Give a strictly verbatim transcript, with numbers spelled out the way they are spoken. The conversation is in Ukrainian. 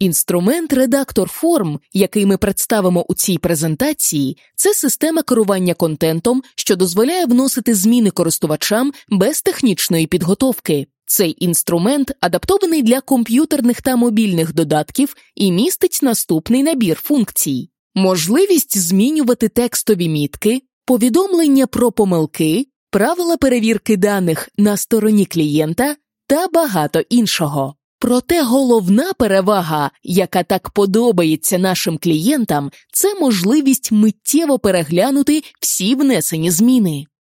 Інструмент «Редактор форм», який ми представимо у цій презентації, це система керування контентом, що дозволяє вносити зміни користувачам без технічної підготовки. Цей інструмент адаптований для комп'ютерних та мобільних додатків і містить наступний набір функцій. Можливість змінювати текстові мітки, повідомлення про помилки, правила перевірки даних на стороні клієнта та багато іншого. Проте головна перевага, яка так подобається нашим клієнтам, це можливість миттєво переглянути всі внесені зміни.